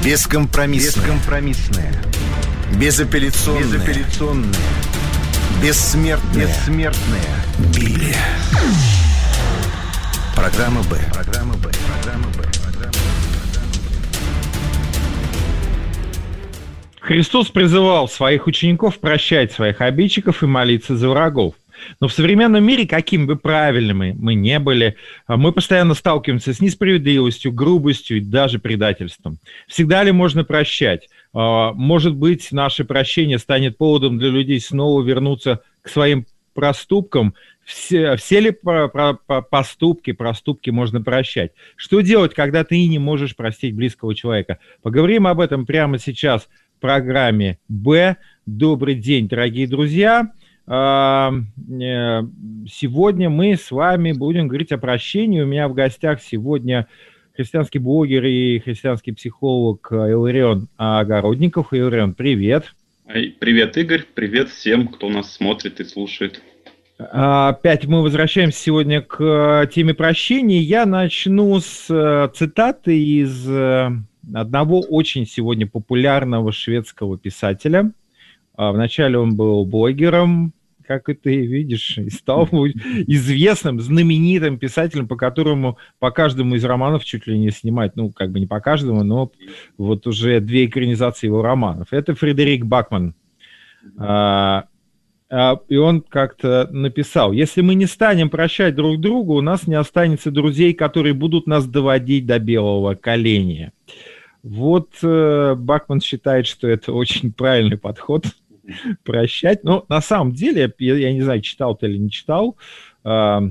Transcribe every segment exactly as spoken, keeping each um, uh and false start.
Бескомпромиссная. Бескомпромиссная. Безапелляционная. Безапелляционная. Бессмертная. Бессмертная. Библия. Программа Б. Программа Б. Программа Б. Программа Б. Христос призывал своих учеников прощать своих обидчиков и молиться за врагов. Но в современном мире, какими бы правильными мы не были, мы постоянно сталкиваемся с несправедливостью, грубостью и даже предательством. Всегда ли можно прощать? Может быть, наше прощение станет поводом для людей снова вернуться к своим проступкам? Все, все ли про, про, про поступки, проступки можно прощать? Что делать, когда ты не можешь простить близкого человека? Поговорим об этом прямо сейчас в программе «Б». Добрый день, дорогие друзья. Сегодня мы с вами будем говорить о прощении. У меня в гостях сегодня христианский блогер и христианский психолог Илларион Огородников. Илларион, привет. Привет, Игорь. Привет всем, кто нас смотрит и слушает. Опять мы возвращаемся сегодня к теме прощения. Я начну с цитаты из одного очень сегодня популярного шведского писателя. Вначале он был блогером, как и ты видишь, и стал известным, знаменитым писателем, по которому по каждому из романов чуть ли не снимать, ну, как бы не по каждому, но вот уже две экранизации его романов. Это Фредерик Бакман. И он как-то написал: если мы не станем прощать друг другу, у нас не останется друзей, которые будут нас доводить до белого коленя. Вот э, Бакман считает, что это очень правильный подход — прощать. Но на самом деле, я, я не знаю, читал ты или не читал, э, э,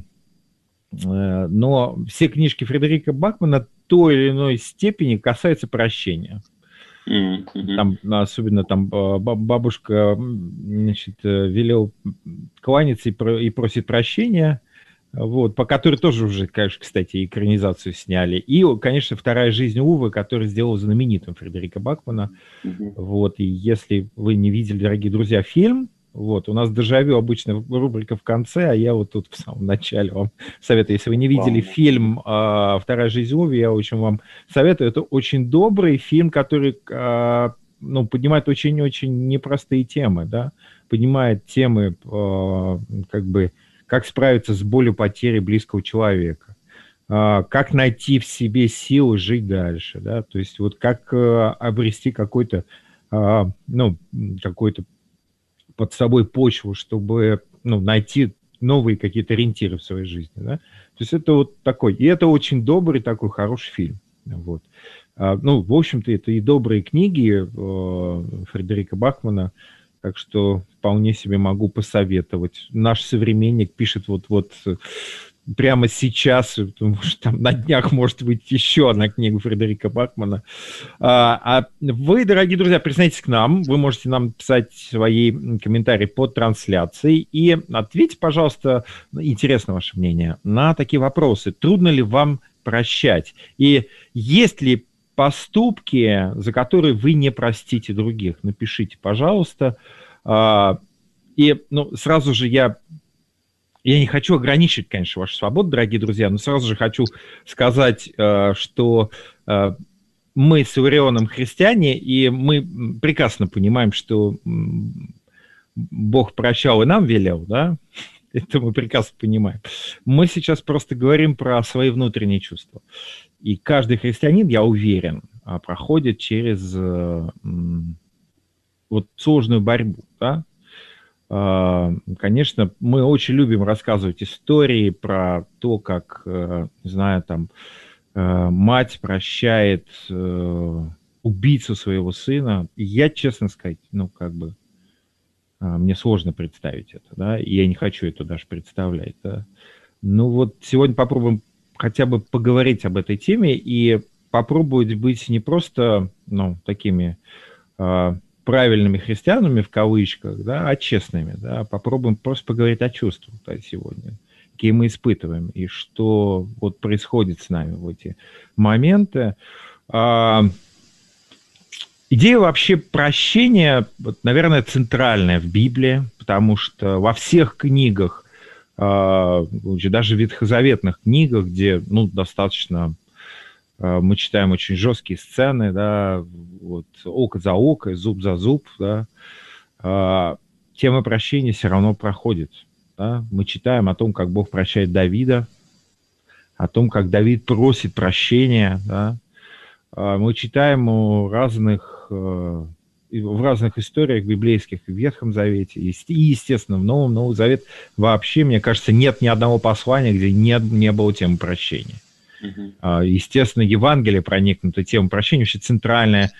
но все книжки Фредерика Бакмана в той или иной степени касаются прощения. Mm-hmm. Там, особенно там бабушка, значит, велела кланяться и, про, и просит прощения. Вот, по которой тоже уже, конечно, кстати, экранизацию сняли. И, конечно, «Вторая жизнь Уве», который сделал знаменитым Фредерика Бакмана. Mm-hmm. Вот, и если вы не видели, дорогие друзья, фильм, вот, у нас дежавю обычно рубрика в конце, а я вот тут в самом начале вам советую. Если вы не видели wow. фильм э, «Вторая жизнь Уве», я очень вам советую. Это очень добрый фильм, который э, ну, поднимает очень-очень непростые темы, да, поднимает темы э, как бы как справиться с болью потери близкого человека, как найти в себе силы жить дальше, да, то есть вот как обрести какой-то, ну, какой-то под собой почву, чтобы, ну, найти новые какие-то ориентиры в своей жизни, да, то есть это вот такой, и это очень добрый такой хороший фильм, вот. Ну, в общем-то, это и добрые книги Фредерика Бакмана. Так что вполне себе могу посоветовать. Наш современник пишет вот-вот прямо сейчас, потому что там на днях может быть еще одна книга Фредерика Бакмана. А, а вы, дорогие друзья, присоединяйтесь к нам. Вы можете нам писать свои комментарии под трансляцией. И ответьте, пожалуйста, интересно ваше мнение, на такие вопросы. Трудно ли вам прощать? И есть ли поступки, за которые вы не простите других? Напишите, пожалуйста. И ну, сразу же я, я не хочу ограничивать, конечно, вашу свободу, дорогие друзья, но сразу же хочу сказать, что мы с Илларионом христиане, и мы прекрасно понимаем, что Бог прощал и нам велел, да? Это мы прекрасно понимаем. Мы сейчас просто говорим про свои внутренние чувства. И каждый христианин, я уверен, проходит через вот сложную борьбу. Да? Конечно, мы очень любим рассказывать истории про то, как, не знаю, там, мать прощает убийцу своего сына. И я, честно сказать, ну, как бы, мне сложно представить это, да, и я не хочу это даже представлять, да. Ну вот сегодня попробуем хотя бы поговорить об этой теме и попробовать быть не просто, ну, такими э, правильными христианами в кавычках, да, а честными, да. Попробуем просто поговорить о чувствах, да, сегодня, какие мы испытываем и что вот происходит с нами в эти моменты. Э, Идея вообще прощения, вот, наверное, центральная в Библии, потому что во всех книгах, э, даже в ветхозаветных книгах, где ну, достаточно Мы читаем очень жесткие сцены, да, вот, око за око, зуб за зуб, да. Тема прощения все равно проходит. Да? Мы читаем о том, как Бог прощает Давида, о том, как Давид просит прощения. Да? Мы читаем о разных, в разных историях библейских в Ветхом Завете и, естественно, в Новом, Новый Завет вообще, мне кажется, нет ни одного послания, где не, не было темы прощения. Uh-huh. Естественно, Евангелие проникнуто темой прощения. Вообще центральная,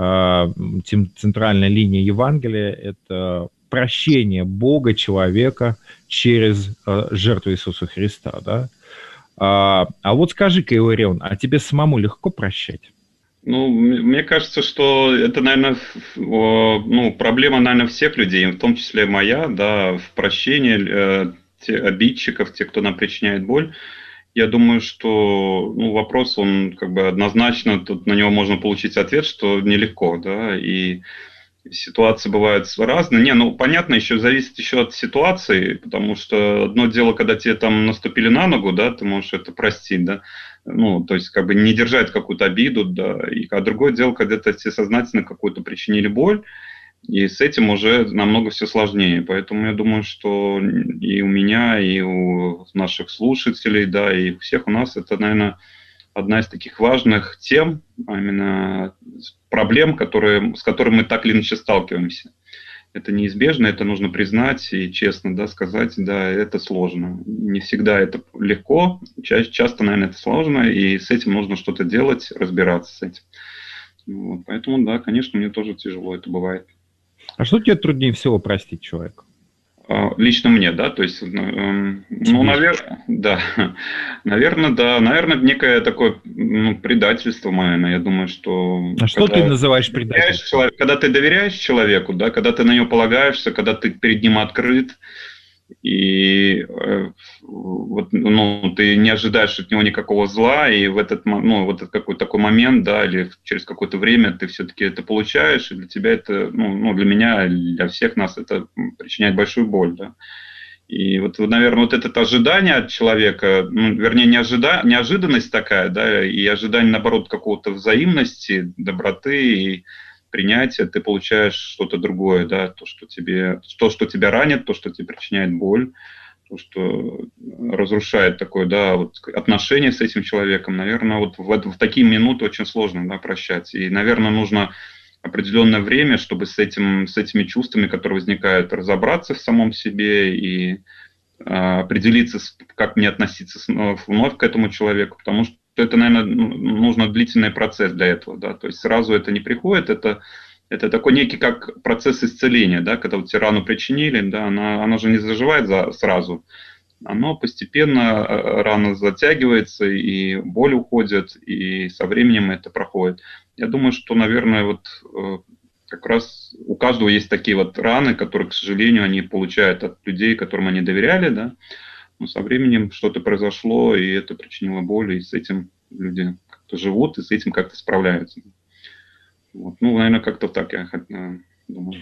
центральная линия Евангелия – это прощение Бога, человека через жертву Иисуса Христа. Да? А, а вот скажи-ка, Иларион, а тебе самому легко прощать? Ну, мне кажется, что это, наверное, ну, проблема, наверное, всех людей, в том числе моя, да, в прощении э, те, обидчиков, тех, кто нам причиняет боль. Я думаю, что ну, вопрос, он как бы однозначно, тут на него можно получить ответ, что нелегко, да, и ситуации бывают разные. Не, ну, понятно, еще зависит еще от ситуации, потому что одно дело, когда тебе там наступили на ногу, да, ты можешь это простить, да, ну, то есть как бы не держать какую-то обиду, да, и, а другое дело, когда тебе сознательно какую-то причинили боль, и с этим уже намного все сложнее. Поэтому я думаю, что и у меня, и у наших слушателей, да, и у всех у нас это, наверное, одна из таких важных тем, а именно проблем, которые, с которыми мы так или иначе сталкиваемся. Это неизбежно, это нужно признать и честно, да, сказать, да, это сложно. Не всегда это легко, ча- часто, наверное, это сложно, и с этим нужно что-то делать, разбираться с этим. Вот, поэтому, да, конечно, мне тоже тяжело это бывает. А что тебе труднее всего простить человеку? Лично мне, да, то есть, ну, наверное, да, наверное, да, наверное, некое такое ну, предательство, наверное, я думаю, что... А что ты называешь предательством? Человек, когда ты доверяешь человеку, да, когда ты на него полагаешься, когда ты перед ним открыт, и э, вот, ну, ты не ожидаешь от него никакого зла, и в этот, ну, вот этот какой-то такой момент, да, или через какое-то время ты все-таки это получаешь, и для тебя это, ну, ну, для меня, для всех нас это причиняет большую боль, да. И вот, наверное, вот это ожидание от человека, ну, вернее, не ожида... неожиданность такая, да, и ожидание, наоборот, какого-то взаимности, доброты и принятия, ты получаешь что-то другое, да, то, что тебе, то, что тебя ранит, то, что тебе причиняет боль, то, что разрушает такое, да, вот отношение с этим человеком, наверное, вот в, в такие минуты очень сложно, да, прощать. И, наверное, нужно определенное время, чтобы с этим, с этими чувствами, которые возникают, разобраться в самом себе и а, определиться, как мне относиться вновь к этому человеку, потому что это, наверное, нужно длительный процесс для этого, да, то есть сразу это не приходит, это, это такой некий как процесс исцеления, да, когда вот тебе рану причинили, да, она, она же не заживает за, сразу, оно постепенно, рана затягивается, и боль уходит, и со временем это проходит. Я думаю, что, наверное, вот как раз у каждого есть такие вот раны, которые, к сожалению, они получают от людей, которым они доверяли, да, но со временем что-то произошло, и это причинило боль, и с этим люди как-то живут, и с этим как-то справляются. Вот. Ну, наверное, как-то так я думаю.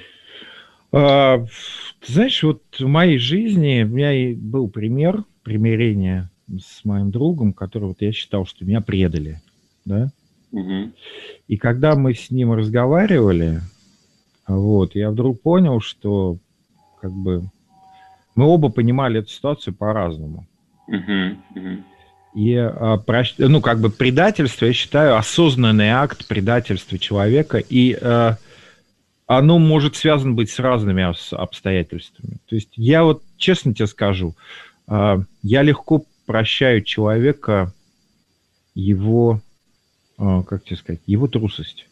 А, ты знаешь, вот в моей жизни у меня и был пример примирения с моим другом, который вот я считал, что меня предали, да. Угу. И когда мы с ним разговаривали, вот, я вдруг понял, что как бы мы оба понимали эту ситуацию по-разному. Uh-huh, uh-huh. И, а, прощ... ну, как бы предательство, я считаю, осознанный акт предательства человека, и а, оно может связано быть с разными обстоятельствами. То есть я вот честно тебе скажу, а, я легко прощаю человека его, а, как тебе сказать, его трусость,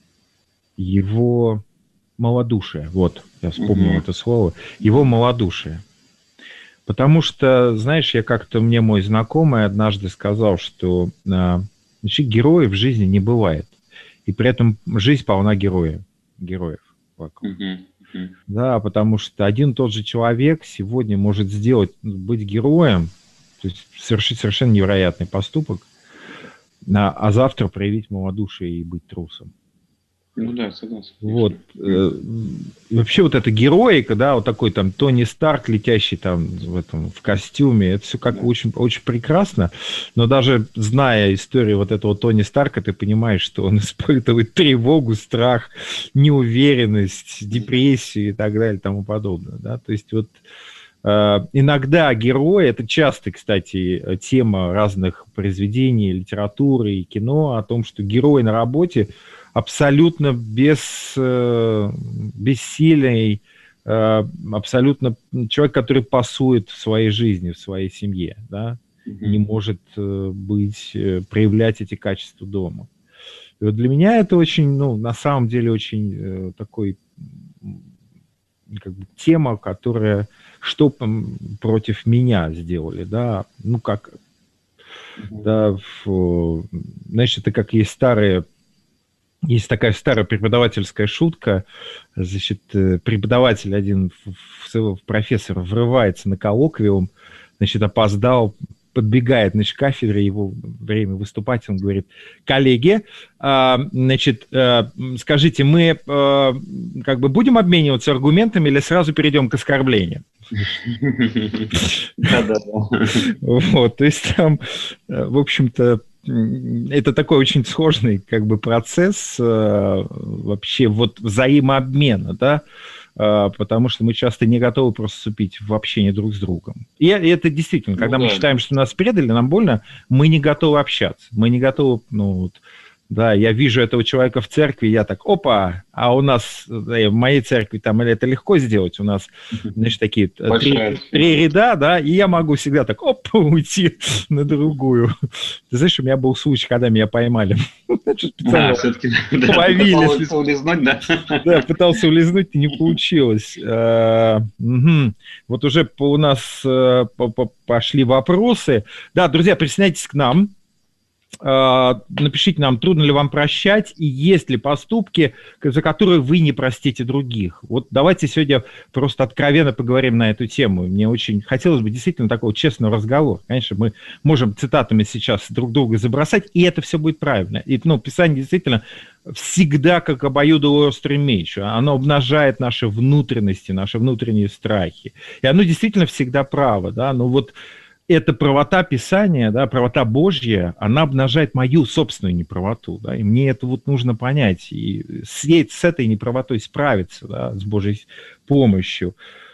его малодушие. Вот, я вспомнил uh-huh. это слово. Его малодушие. Потому что, знаешь, я как-то, мне мой знакомый однажды сказал, что а, вообще героев в жизни не бывает. И при этом жизнь полна героев. Героев вокруг. Uh-huh. Uh-huh. Да, потому что один и тот же человек сегодня может сделать, быть героем, то есть совершить совершенно невероятный поступок, а, а завтра проявить малодушие и быть трусом. Ну да, согласен. Вот. Вообще вот эта героика, да, вот такой там Тони Старк, летящий там в этом в костюме, это все как бы очень, очень прекрасно, но даже зная историю вот этого Тони Старка, ты понимаешь, что он испытывает тревогу, страх, неуверенность, депрессию и так далее и тому подобное, да, то есть вот иногда герои, это часто, кстати, тема разных произведений, литературы и кино, о том, что герой на работе абсолютно без, бессильный, абсолютно человек, который пасует в своей жизни, в своей семье, да, mm-hmm. не может быть, проявлять эти качества дома. И вот для меня это очень, ну, на самом деле, очень такой, как бы, тема, которая что против меня сделали, да, ну, как, mm-hmm. да, в, значит, это как есть старые, есть такая старая преподавательская шутка, значит, преподаватель один, профессор, врывается на коллоквиум, значит, опоздал, подбегает, значит, к кафедре, его время выступать, он говорит: коллеги, значит, скажите, мы как бы будем обмениваться аргументами или сразу перейдем к оскорблениям? Да-да-да. Вот, то есть там, в общем-то, это такой очень сложный как бы процесс вообще вот взаимообмена, да, потому что мы часто не готовы просто вступить в общение друг с другом. И это действительно, когда ну, мы да. считаем, что нас предали, нам больно, мы не готовы общаться, мы не готовы, ну, вот, да, я вижу этого человека в церкви, я так, опа, а у нас, да, в моей церкви там это легко сделать, у нас, значит, такие три, три ряда, да, и я могу всегда так, оп, уйти на другую. Ты знаешь, у меня был случай, когда меня поймали. А, все-таки пытался улизнуть, да? Да, пытался улизнуть, и не получилось. Вот уже у нас пошли вопросы. Да, друзья, присоединяйтесь к нам. Напишите нам, трудно ли вам прощать, и есть ли поступки, за которые вы не простите других. Вот давайте сегодня просто откровенно поговорим на эту тему. Мне очень хотелось бы действительно такого честного разговора. Конечно, мы можем цитатами сейчас друг друга забросать, и это все будет правильно. И, ну, Писание действительно всегда как обоюдоострый меч. Оно обнажает наши внутренности, наши внутренние страхи. И оно действительно всегда право, да, но вот эта правота Писания, да, правота Божья, она обнажает мою собственную неправоту, да, и мне это вот нужно понять, и с, с этой неправотой справиться, да, с Божьей помощью.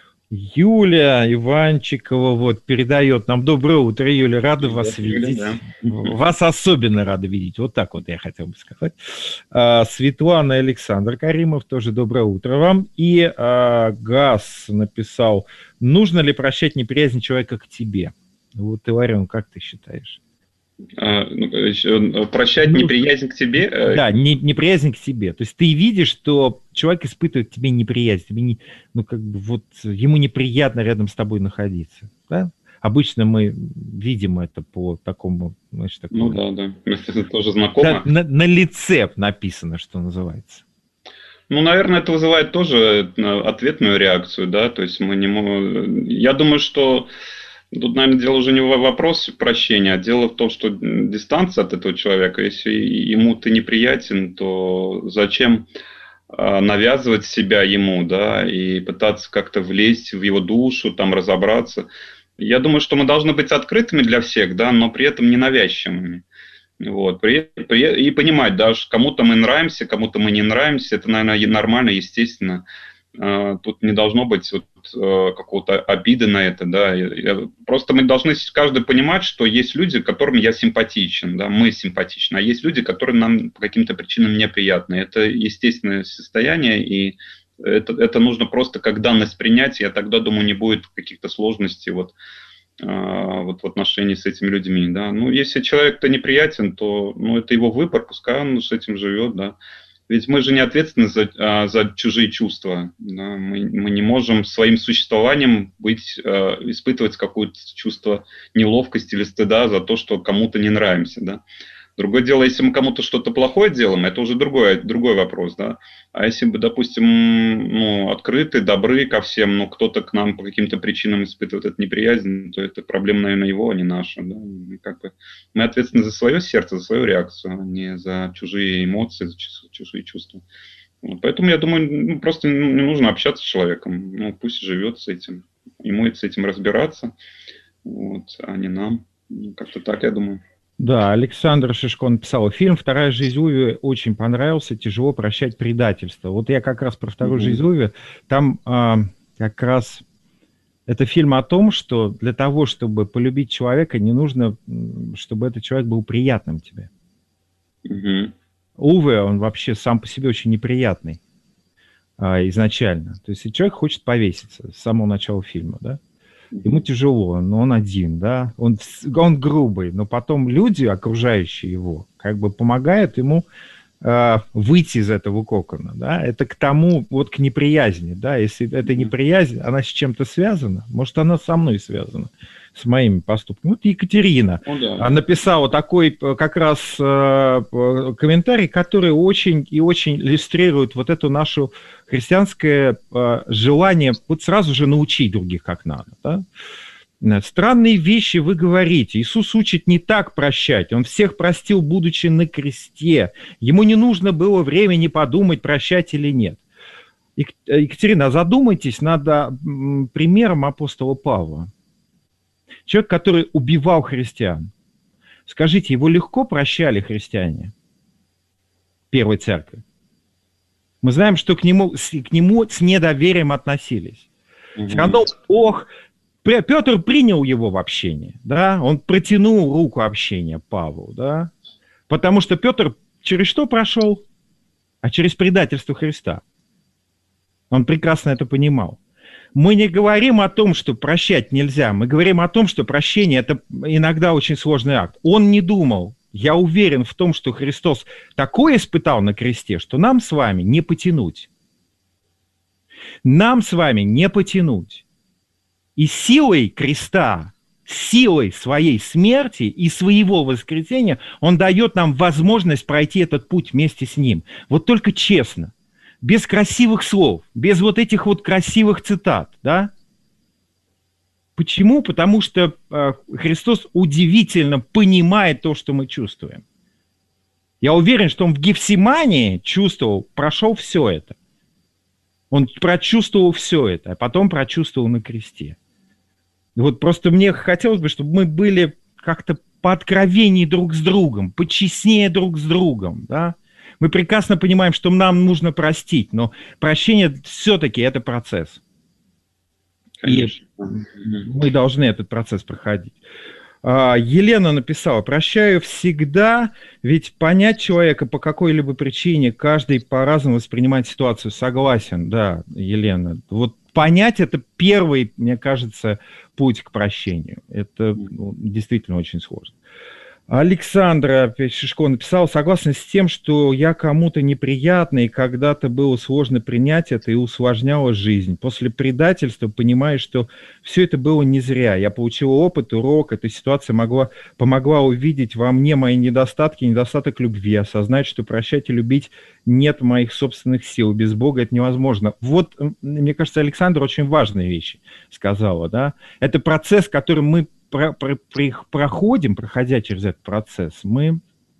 Юля Иванчикова вот передает нам: доброе утро, Юля, рада вас видеть. Да. Вас особенно рада видеть, вот так вот я хотел бы сказать. А, Светлана и Александр Каримов, тоже доброе утро вам. И а, Газ написал: нужно ли прощать неприязнь человека к тебе? Вот, Иварен, как ты считаешь? А, ну, прощать ну, неприязнь к тебе? Да, не, неприязнь к тебе. То есть ты видишь, что человек испытывает к тебе неприязнь, тебе не, ну, как бы, вот, ему неприятно рядом с тобой находиться. Да? Обычно мы видим это по такому, значит, такому... Ну да, да, это тоже знакомо. На, на, на лице написано, что называется. Ну, наверное, это вызывает тоже ответную реакцию, да, то есть мы не можем... Я думаю, что тут, наверное, дело уже не в вопросе прощения, а дело в том, что дистанция от этого человека, если ему ты неприятен, то зачем навязывать себя ему, да, и пытаться как-то влезть в его душу, там, разобраться. Я думаю, что мы должны быть открытыми для всех, да, но при этом не навязчивыми. Вот, при, при, и понимать, да, что кому-то мы нравимся, кому-то мы не нравимся, это, наверное, нормально, естественно. Тут не должно быть вот какого-то обиды на это, да. Просто мы должны каждый понимать, что есть люди, которым я симпатичен, да, мы симпатичны, а есть люди, которые нам по каким-то причинам неприятны. Это естественное состояние, и это, это нужно просто как данность принять, и я тогда, думаю, не будет каких-то сложностей вот, вот в отношении с этими людьми, да. Ну, если человек-то неприятен, то, ну, это его выбор, пускай он с этим живет, да. Ведь мы же не ответственны за, за чужие чувства. Да? Мы, мы не можем своим существованием быть, испытывать какое-то чувство неловкости или стыда за то, что кому-то не нравимся. Да? Другое дело, если мы кому-то что-то плохое делаем, это уже другой, другой вопрос, да. А если бы, допустим, ну, открыты, добры ко всем, но кто-то к нам по каким-то причинам испытывает эту неприязнь, то это проблема, наверное, его, а не наша, да. Мы, как бы, мы ответственны за свое сердце, за свою реакцию, а не за чужие эмоции, за чужие чувства. Вот. Поэтому, я думаю, ну, просто не нужно общаться с человеком, ну, пусть живет с этим, ему с этим разбираться, вот, а не нам. Как-то так, я думаю. Да, Александр Шишко написал, фильм «Вторая жизнь Уви» очень понравился, тяжело прощать предательство. Вот я как раз про «Вторую mm-hmm. жизнь Уви», там а, как раз это фильм о том, что для того, чтобы полюбить человека, не нужно, чтобы этот человек был приятным тебе. Mm-hmm. Уве, он вообще сам по себе очень неприятный а, изначально. То есть человек хочет повеситься с самого начала фильма, да? Ему тяжело, но он один, да, он, он грубый, но потом люди, окружающие его, как бы помогают ему э, выйти из этого кокона, да, это к тому, вот к неприязни, да, если эта неприязнь, она с чем-то связана, может, она со мной связана, с моими поступками. Вот Екатерина ну, да. написала такой как раз э, комментарий, который очень и очень иллюстрирует вот эту нашу христианское э, желание вот сразу же научить других как надо. Да? Странные вещи вы говорите. Иисус учит не так прощать. Он всех простил, будучи на кресте. Ему не нужно было времени подумать, прощать или нет. Екатерина, задумайтесь над примером апостола Павла. Человек, который убивал христиан. Скажите, его легко прощали христиане Первой Церкви? Мы знаем, что к нему, к нему с недоверием относились. Mm-hmm. Все равно Бог... Петр принял его в общение, да? Он протянул руку общения Павлу, да? Потому что Петр через что прошел? А через предательство Христа. Он прекрасно это понимал. Мы не говорим о том, что прощать нельзя. Мы говорим о том, что прощение – это иногда очень сложный акт. Он не думал. Я уверен в том, что Христос такое испытал на кресте, что нам с вами не потянуть. Нам с вами не потянуть. И силой креста, силой своей смерти и своего воскресения Он дает нам возможность пройти этот путь вместе с Ним. Вот только честно. Без красивых слов, без вот этих вот красивых цитат, да? Почему? Потому что э, Христос удивительно понимает то, что мы чувствуем. Я уверен, что Он в Гефсимании чувствовал, прошел все это. Он прочувствовал все это, а потом прочувствовал на кресте. И вот просто мне хотелось бы, чтобы мы были как-то пооткровеннее друг с другом, почестнее друг с другом, да? Мы прекрасно понимаем, что нам нужно простить, но прощение все-таки это процесс. Конечно. И мы должны этот процесс проходить. Елена написала, прощаю всегда, ведь понять человека по какой-либо причине, каждый по-разному воспринимает ситуацию. Согласен, да, Елена. Вот понять это первый, мне кажется, путь к прощению. Это ну, действительно очень сложно. Александра Шишко написал, согласен с тем, что я кому-то неприятный, и когда-то было сложно принять это и усложняло жизнь. После предательства понимаешь, что все это было не зря. Я получил опыт, урок, эта ситуация могла, помогла увидеть во мне мои недостатки, недостаток любви, осознать, что прощать и любить нет моих собственных сил. Без Бога это невозможно. Вот, мне кажется, Александра очень важные вещи сказала, да. Это процесс, который мы Про, про, про, проходим, проходя через этот процесс, мы,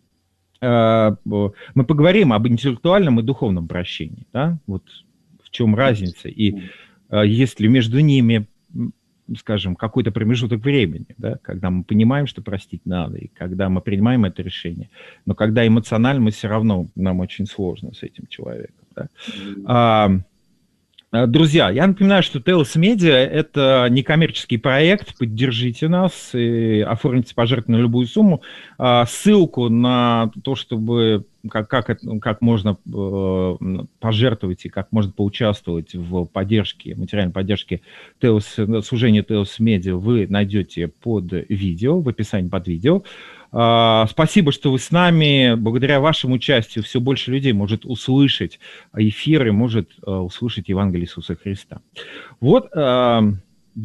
э, мы поговорим об интеллектуальном и духовном прощении, да? Вот в чем разница, и э, есть ли между ними, скажем, какой-то промежуток времени, да? Когда мы понимаем, что простить надо, и когда мы принимаем это решение, но когда эмоционально мы все равно, нам очень сложно с этим человеком. Да? А, друзья, я напоминаю, что Telos Media – это некоммерческий проект. Поддержите нас и оформите пожертвование на любую сумму. Ссылку на то, чтобы как, как, как можно пожертвовать и как можно поучаствовать в поддержке, материальной поддержке Telos, служения Telos Media, вы найдете под видео, в описании под видео. Спасибо, что вы с нами. Благодаря вашему участию все больше людей может услышать эфиры, может услышать Евангелие Иисуса Христа. Вот,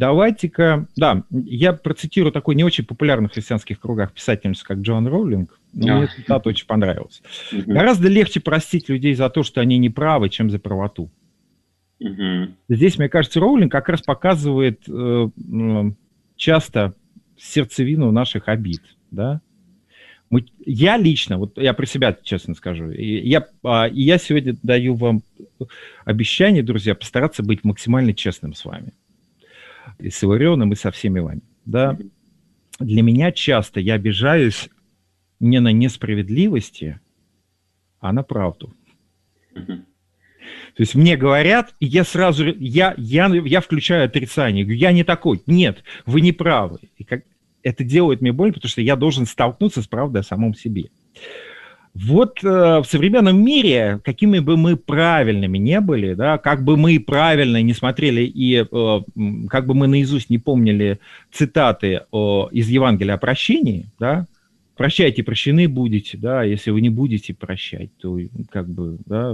давайте-ка... Да, я процитирую такой не очень популярный в христианских кругах писательницу, как Джоан Роулинг. Но yeah. мне цитата очень понравилась. Uh-huh. Гораздо легче простить людей за то, что они не правы, чем за правоту. Uh-huh. Здесь, мне кажется, Роулинг как раз показывает э, э, часто сердцевину наших обид, да. Мы, я лично, вот я про себя честно скажу, я, я сегодня даю вам обещание, друзья, постараться быть максимально честным с вами. И с Иларионом, и со всеми вами. Да? Для меня часто я обижаюсь не на несправедливости, а на правду. То есть мне говорят, и я сразу, я, я, я включаю отрицание, говорю, я не такой, нет, вы не правы. И как, это делает мне больно, потому что я должен столкнуться с правдой о самом себе. Вот э, в современном мире, какими бы мы правильными не были, да, как бы мы правильно не смотрели и э, как бы мы наизусть не помнили цитаты э, из Евангелия о прощении, да, прощайте, прощены будете, да, если вы не будете прощать, то как бы, да,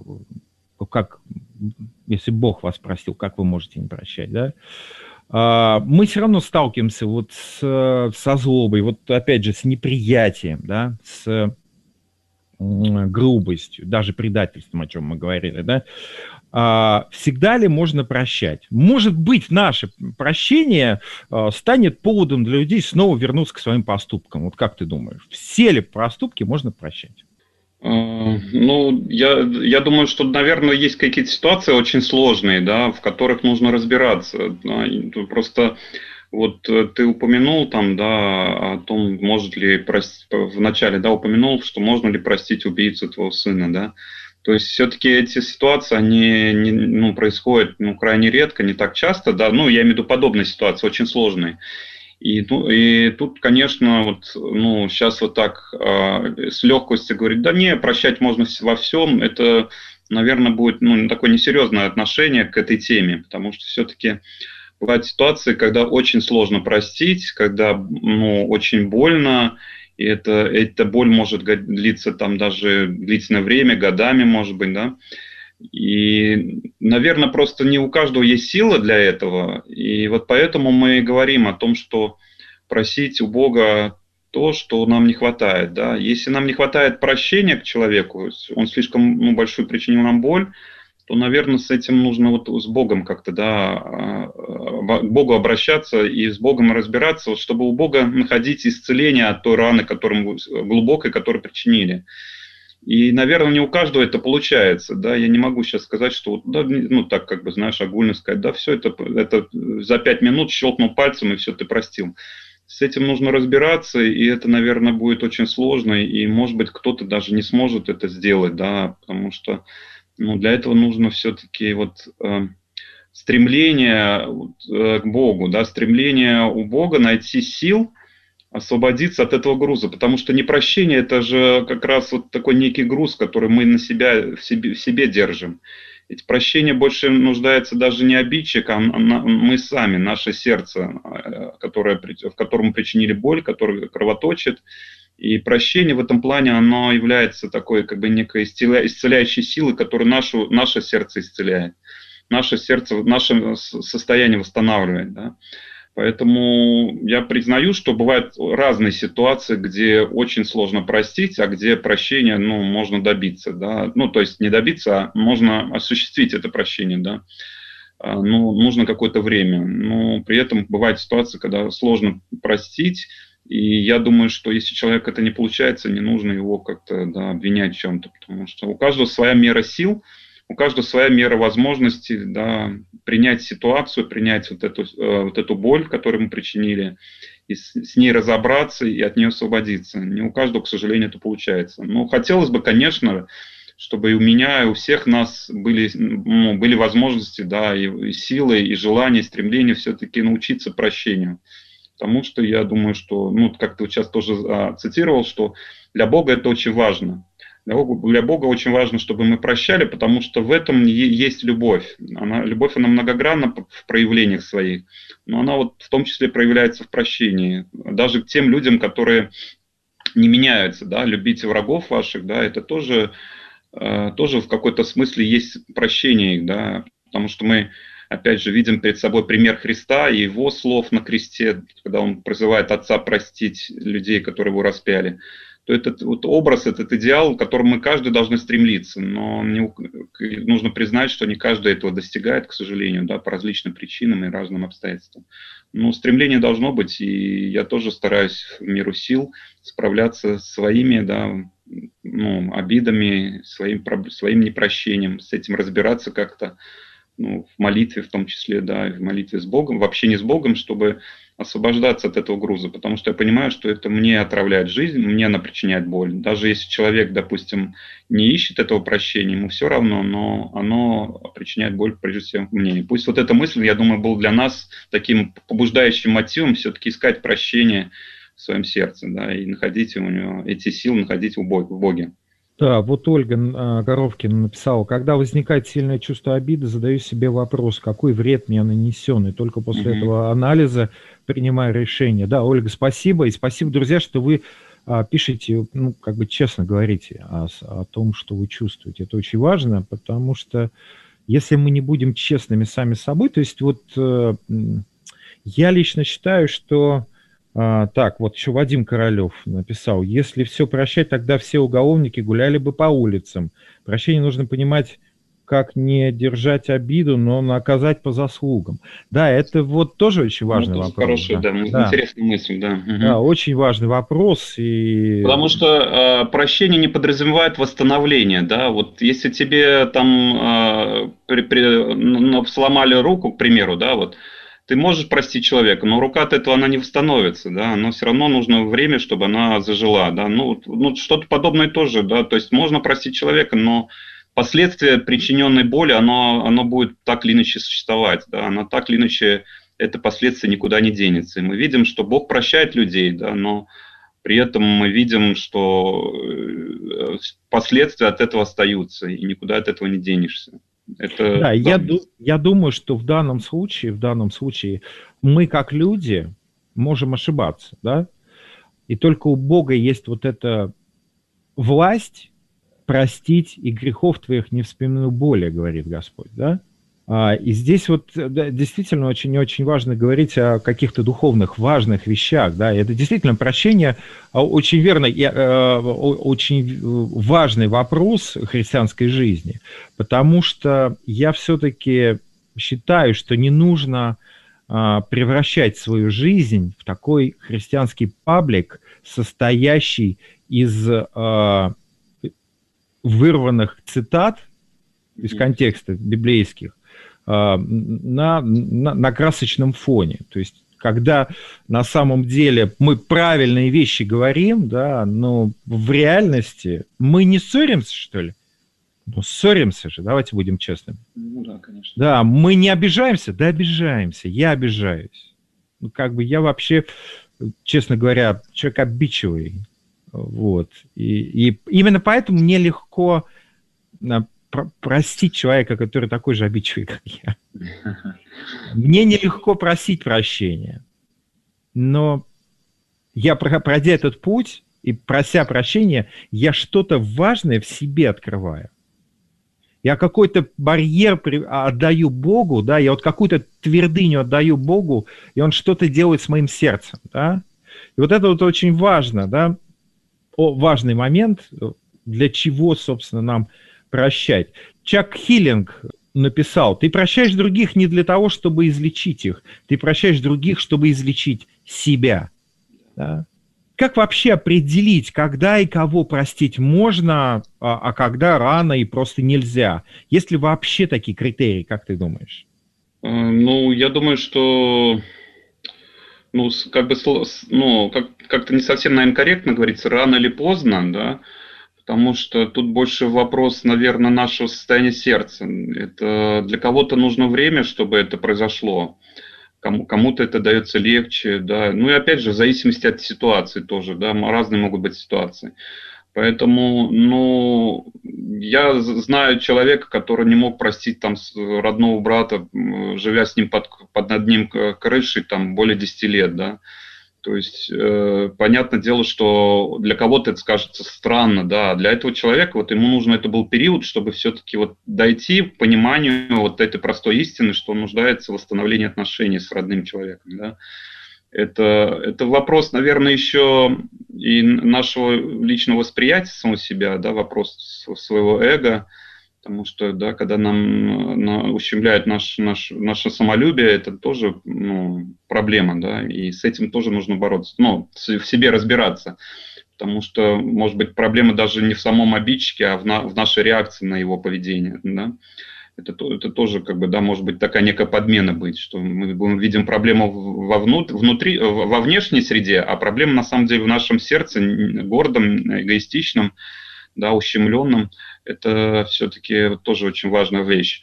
как, если Бог вас простил, как вы можете не прощать, да? Мы все равно сталкиваемся вот с, со злобой, вот опять же с неприятием, да, с грубостью, даже предательством, о чем мы говорили, да. Всегда ли можно прощать? Может быть, наше прощение станет поводом для людей снова вернуться к своим поступкам. Вот как ты думаешь, все ли проступки можно прощать? Ну, я, я думаю, что, наверное, есть какие-то ситуации очень сложные, да, в которых нужно разбираться. Просто вот ты упомянул там, да, о том, может ли простить, вначале, да, упомянул, что можно ли простить убийцу твоего сына, да. То есть все-таки эти ситуации, они не, ну, происходят ну, крайне редко, не так часто, да, ну, я имею в виду подобные ситуации, очень сложные. И, ну, и тут, конечно, вот, ну, сейчас вот так э, с легкостью говорить, да не, прощать можно во всем, это, наверное, будет ну, такое несерьезное отношение к этой теме, потому что все-таки бывают ситуации, когда очень сложно простить, когда ну, очень больно, и это, эта боль может длиться там даже длительное время, годами, может быть, да. И, наверное, просто не у каждого есть сила для этого. И вот поэтому мы говорим о том, что просить у Бога то, что нам не хватает. Да? Если нам не хватает прощения к человеку, он слишком ну, большую причинил нам боль, то, наверное, с этим нужно вот с Богом как-то, да, к Богу обращаться и с Богом разбираться, вот, чтобы у Бога находить исцеление от той раны, которую, глубокой, которую причинили. И, наверное, не у каждого это получается, да, я не могу сейчас сказать, что, да, ну, так, как бы, знаешь, огульно сказать, да, все это, это за пять минут щелкнул пальцем, и все, ты простил. С этим нужно разбираться, и это, наверное, будет очень сложно, и, может быть, кто-то даже не сможет это сделать, да, потому что, ну, для этого нужно все-таки вот э, стремление э, к Богу, да, стремление у Бога найти сил, освободиться от этого груза, потому что непрощение – это же как раз вот такой некий груз, который мы на себя, в себе, в себе держим. Ведь прощение больше нуждается даже не обидчик, а мы сами, наше сердце, которое, в котором мы причинили боль, которое кровоточит. И прощение в этом плане, оно является такой как бы некой исцеляющей силой, которая нашу, наше сердце исцеляет, наше сердце, наше состояние восстанавливает, да. Поэтому я признаю, что бывают разные ситуации, где очень сложно простить, а где прощение, ну, можно добиться, да, ну, то есть не добиться, а можно осуществить это прощение, да, ну, нужно какое-то время, но при этом бывают ситуации, когда сложно простить, и я думаю, что если человек это не получается, не нужно его как-то, да, обвинять в чем-то, потому что у каждого своя мера сил, у каждого своя мера возможностей, да, принять ситуацию, принять вот эту, э, вот эту боль, которую мы причинили, и с, с ней разобраться и от нее освободиться. Не у каждого, к сожалению, это получается. Но хотелось бы, конечно, чтобы и у меня, и у всех нас были, ну, были возможности, да, и, и силы, и желание, и стремление все-таки научиться прощению. Потому что я думаю, что, ну, как ты вот сейчас тоже а, цитировал, что для Бога это очень важно. Для Бога, для Бога очень важно, чтобы мы прощали, потому что в этом есть любовь. Она, любовь, она многогранна в проявлениях своих, но она вот в том числе проявляется в прощении. Даже к тем людям, которые не меняются, да, любите врагов ваших, да, это тоже, э, тоже в какой-то смысле есть прощение их, да, потому что мы, опять же, видим перед собой пример Христа и его слов на кресте, когда он призывает Отца простить людей, которые его распяли. то этот вот образ, этот идеал, к которому мы каждый должны стремиться. Но не, нужно признать, что не каждый этого достигает, к сожалению, да, по различным причинам и разным обстоятельствам. Но стремление должно быть, и я тоже стараюсь в меру сил справляться с своими, да, ну, обидами, своим, своим непрощением, с этим разбираться как-то, ну, в молитве в том числе, да, в молитве с Богом, в общении с Богом, чтобы освобождаться от этого груза, потому что я понимаю, что это мне отравляет жизнь, мне она причиняет боль. Даже если человек, допустим, не ищет этого прощения, ему все равно, но оно причиняет боль прежде всего мне. И пусть вот эта мысль, я думаю, была для нас таким побуждающим мотивом все-таки искать прощение в своем сердце, да, и находить у него эти силы, находить в Боге. Да, вот Ольга Коровкина написала: когда возникает сильное чувство обиды, задаю себе вопрос, какой вред мне нанесен, и только после mm-hmm. этого анализа принимаю решение. Да, Ольга, спасибо, и спасибо, друзья, что вы а, пишете, ну, как бы честно говорите о, о том, что вы чувствуете. Это очень важно, потому что если мы не будем честными сами с собой, то есть вот э, я лично считаю, что А, так, вот еще Вадим Королев написал: если все прощать, тогда все уголовники гуляли бы по улицам. Прощение нужно понимать, как не держать обиду, но наказать по заслугам. Да, это вот тоже очень важный ну, вопрос. Хорошая, да, да, интересная мысль, да. Угу. Да, очень важный вопрос. И... Потому что э, прощение не подразумевает восстановление, да. Вот если тебе там э, при, при, ну, сломали руку, к примеру, да, вот. Ты можешь простить человека, но рука от этого она не восстановится, да, но все равно нужно время, чтобы она зажила, да, ну, ну что-то подобное тоже, да, то есть можно простить человека, но последствия причиненной боли, оно, оно будет так или иначе существовать, да, оно так или иначе, это последствие никуда не денется, и мы видим, что Бог прощает людей, да, но при этом мы видим, что последствия от этого остаются, и никуда от этого не денешься. Это, да, да. Я, я думаю, что в данном случае, в данном случае мы как люди можем ошибаться, да, и только у Бога есть вот эта власть простить, и грехов твоих не вспомину более, говорит Господь, да. А, и здесь вот да, действительно очень-очень важно говорить о каких-то духовных важных вещах, да, и это действительно прощение очень верно, и, э, очень важный вопрос христианской жизни, потому что я все-таки считаю, что не нужно э, превращать свою жизнь в такой христианский паблик, состоящий из э, вырванных цитат из контекста библейских, На, на, на красочном фоне. То есть, когда на самом деле мы правильные вещи говорим, да, но в реальности мы не ссоримся, что ли? Ну, ссоримся же, давайте будем честными. Ну да, конечно. Да, мы не обижаемся? Да, обижаемся. Я обижаюсь. Ну, как бы я вообще, честно говоря, человек обидчивый. Вот. И, и именно поэтому мне легко простить человека, который такой же обидчивый, как я. Мне нелегко просить прощения. Но я, пройдя этот путь и прося прощения, я что-то важное в себе открываю. Я какой-то барьер отдаю Богу, да, я вот какую-то твердыню отдаю Богу, и Он что-то делает с моим сердцем, да. И вот это вот очень важно, да, О, важный момент, для чего, собственно, нам прощать. Чак Хиллинг написал: ты прощаешь других не для того, чтобы излечить их, ты прощаешь других, чтобы излечить себя. Да? Как вообще определить, когда и кого простить можно, а, а когда рано и просто нельзя? Есть ли вообще такие критерии, как ты думаешь? Ну, я думаю, что ну, как бы, ну, как, как-то не совсем, наверное, корректно говорится, рано или поздно, да, потому что тут больше вопрос, наверное, нашего состояния сердца. Это для кого-то нужно время, чтобы это произошло, кому- кому-то это дается легче, да. Ну и опять же, в зависимости от ситуации тоже, да, разные могут быть ситуации. Поэтому, ну, я знаю человека, который не мог простить там родного брата, живя с ним под, под одним крышей там более десяти лет, да. То есть, э, понятное дело, что для кого-то это скажется странно, да, а для этого человека вот ему нужно, это был период, чтобы все-таки вот дойти к пониманию вот этой простой истины, что он нуждается в восстановлении отношений с родным человеком, да. Это, это вопрос, наверное, еще и нашего личного восприятия самого себя, да, вопрос своего эго, потому что, да, когда нам на, ущемляют наш, наш, наше самолюбие, это тоже, ну, проблема, да, и с этим тоже нужно бороться, ну, в себе разбираться, потому что, может быть, проблема даже не в самом обидчике, а в, на, в нашей реакции на его поведение, да. Это, это тоже, как бы, да, может быть, такая некая подмена быть, что мы видим проблему во внут, внутри, во внешней среде, а проблема, на самом деле, в нашем сердце, гордом, эгоистичном, да, ущемленном. Это все-таки тоже очень важная вещь.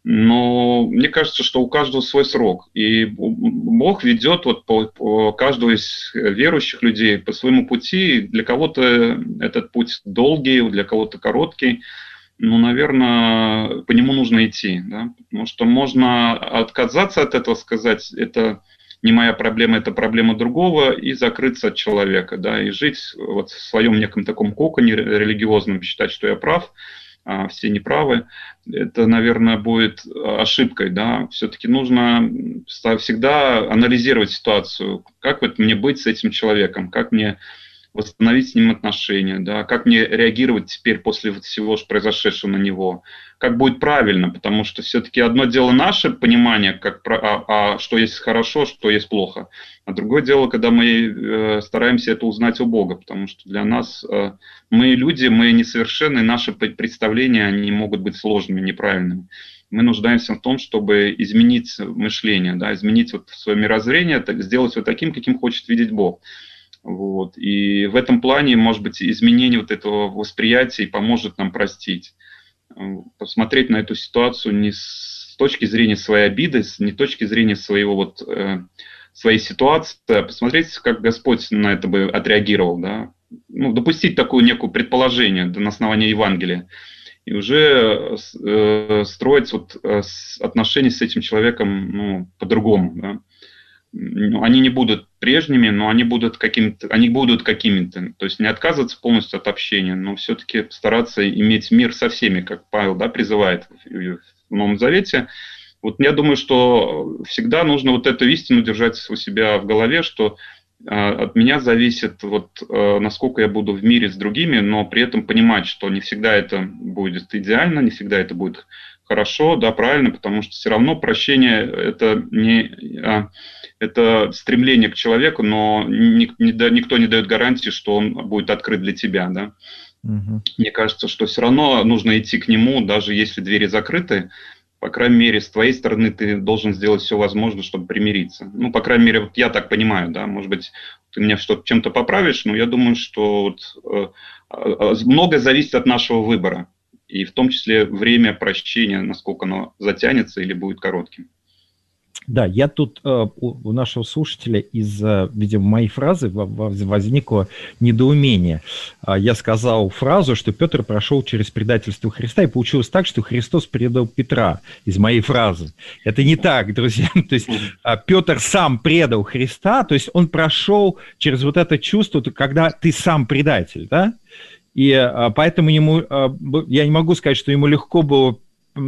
Но мне кажется, что у каждого свой срок. И Бог ведет вот по, по каждого из верующих людей по своему пути. Для кого-то этот путь долгий, для кого-то короткий. Ну, наверное, по нему нужно идти, да? Потому что можно отказаться от этого, сказать, это не моя проблема, это проблема другого, и закрыться от человека, да, и жить вот в своем неком таком коконе религиозном, считать, что я прав, а все неправы. Это, наверное, будет ошибкой, да. Все-таки нужно всегда анализировать ситуацию, как вот мне быть с этим человеком, как мне восстановить с ним отношения, да, как мне реагировать теперь после всего произошедшего на него, как будет правильно, потому что все-таки одно дело наше понимание, как, а, а что есть хорошо, что есть плохо, а другое дело, когда мы э, стараемся это узнать у Бога, потому что для нас э, мы люди, мы несовершенны, наши представления, они могут быть сложными, неправильными. Мы нуждаемся в том, чтобы изменить мышление, да, изменить вот свое мировоззрение, так, сделать его таким, каким хочет видеть Бог. Вот. И в этом плане, может быть, изменение вот этого восприятия поможет нам простить. Посмотреть на эту ситуацию не с точки зрения своей обиды, не с точки зрения своего вот, э, своей ситуации, а посмотреть, как Господь на это бы отреагировал. Да? Ну, допустить такое некое предположение на основании Евангелия. И уже э, строить вот, э, отношения с этим человеком, ну, по-другому. Да? Они не будут прежними, но они будут какими-то, они будут какими-то. То есть не отказываться полностью от общения, но все-таки стараться иметь мир со всеми, как Павел, да, призывает в Новом Завете. Вот я думаю, что всегда нужно вот эту истину держать у себя в голове, что э, от меня зависит, вот, э, насколько я буду в мире с другими, но при этом понимать, что не всегда это будет идеально, не всегда это будет хорошо, да, правильно, потому что все равно прощение это не... Э, Это стремление к человеку, но ни, ни, да, никто не дает гарантии, что он будет открыт для тебя. Да? Угу. Мне кажется, что все равно нужно идти к нему, даже если двери закрыты. По крайней мере, с твоей стороны ты должен сделать все возможное, чтобы примириться. Ну, по крайней мере, вот я так понимаю. Да? Может быть, ты меня что-то чем-то поправишь, но я думаю, что вот, э, многое зависит от нашего выбора. И в том числе время прощения, насколько оно затянется или будет коротким. Да, я тут э, у, у нашего слушателя из-за, видимо, моей фразы возникло недоумение. Я сказал фразу, что Петр прошел через предательство Христа, и получилось так, что Христос предал Петра из моей фразы. Это не так, друзья. То есть Петр сам предал Христа, то есть он прошел через вот это чувство, когда ты сам предатель, да? И поэтому ему, я не могу сказать, что ему легко было,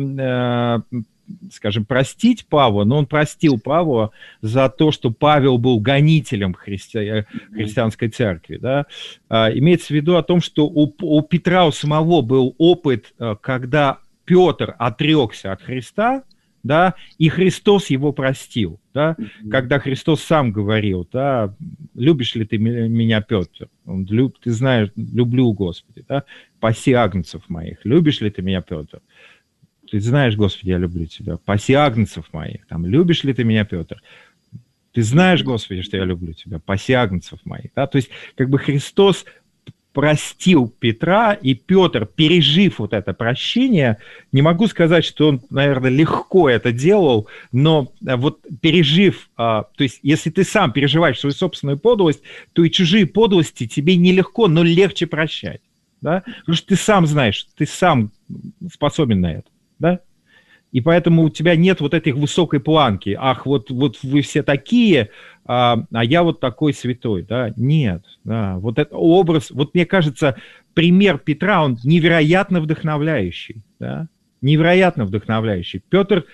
скажем, простить Павла, но он простил Павла за то, что Павел был гонителем христи... христианской церкви. Да? Имеется в виду о том, что у, у Петра у самого был опыт, когда Петр отрекся от Христа, да, и Христос его простил. Да? Mm-hmm. Когда Христос сам говорил, да, любишь ли ты меня, Петр? Он, ты знаешь, люблю, Господи, да? Паси агнцев моих. Любишь ли ты меня, Петр? Ты знаешь, Господи, я люблю тебя. Паси агнцев моих. Там, любишь ли ты меня, Петр? Ты знаешь, Господи, что я люблю тебя. Паси агнцев моих. Да? То есть, как бы Христос простил Петра, и Петр, пережив вот это прощение, не могу сказать, что он, наверное, легко это делал, но вот пережив, то есть если ты сам переживаешь свою собственную подлость, то и чужие подлости тебе нелегко, но легче прощать. Да? Потому что ты сам знаешь, ты сам способен на это. Да? И поэтому у тебя нет вот этой высокой планки. Ах, вот, вот вы все такие, а, а я вот такой святой. Да? Нет. Да. Вот этот образ, вот мне кажется, пример Петра, он невероятно вдохновляющий. Да? Невероятно вдохновляющий. Петр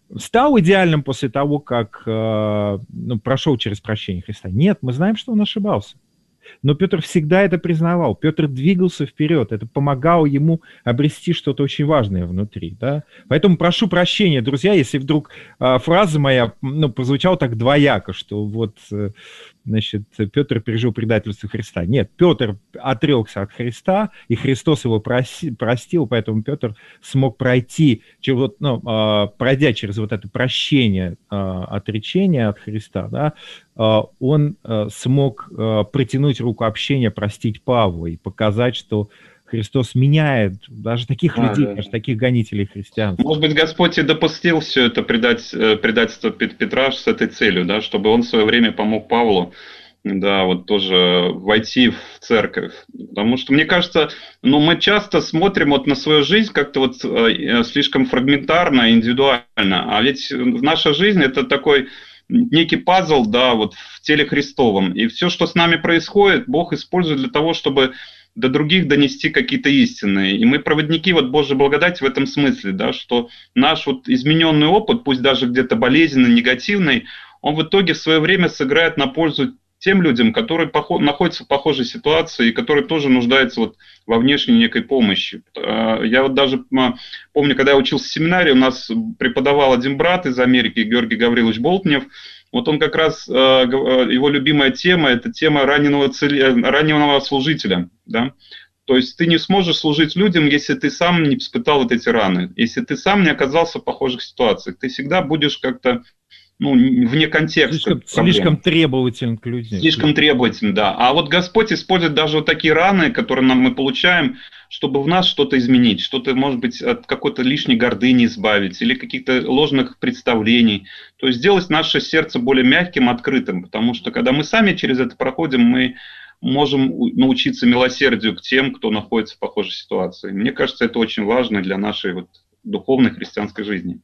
стал идеальным после того, как э, ну, прошел через прощение Христа? Нет, мы знаем, что он ошибался. Но Петр всегда это признавал. Петр двигался вперед. Это помогало ему обрести что-то очень важное внутри. Да? Поэтому прошу прощения, друзья, если вдруг э, фраза моя ну, прозвучала так двояко, что вот, э, значит, Петр пережил предательство Христа. Нет, Петр отрекся от Христа, и Христос его проси, простил, поэтому Петр смог пройти, через, ну, э, пройдя через вот это прощение, э, отречение от Христа, да, э, он э, смог э, протянуть руку общения, простить Павла и показать, что Христос меняет даже таких а, людей, да. даже таких гонителей христианства. Может быть, Господь и допустил все это предать, предательство Петра с этой целью, да, чтобы он в свое время помог Павлу, да, вот тоже войти в церковь. Потому что, мне кажется, ну, мы часто смотрим вот на свою жизнь как-то вот э, слишком фрагментарно, индивидуально. А ведь наша жизнь – это такой некий пазл, да, вот в теле Христовом. И все, что с нами происходит, Бог использует для того, чтобы до других донести какие-то истины. И мы проводники вот Божьей благодати в этом смысле, да, что наш вот измененный опыт, пусть даже где-то болезненный, негативный, он в итоге в свое время сыграет на пользу тем людям, которые похо- находятся в похожей ситуации и которые тоже нуждаются вот во внешней некой помощи. Я вот даже помню, когда я учился в семинаре, у нас преподавал один брат из Америки, Георгий Гаврилович Болтнев. Вот он как раз, его любимая тема, это тема раненого, цели, раненого служителя. Да? То есть ты не сможешь служить людям, если ты сам не испытал вот эти раны, если ты сам не оказался в похожих ситуациях. Ты всегда будешь как-то ну, вне контекста. Слишком, слишком требователен к людям. Слишком требователен, да. А вот Господь использует даже вот такие раны, которые нам мы получаем, чтобы в нас что-то изменить, что-то, может быть, от какой-то лишней гордыни избавить или каких-то ложных представлений. То есть сделать наше сердце более мягким, открытым, потому что когда мы сами через это проходим, мы можем научиться милосердию к тем, кто находится в похожей ситуации. Мне кажется, это очень важно для нашей вот духовной христианской жизни.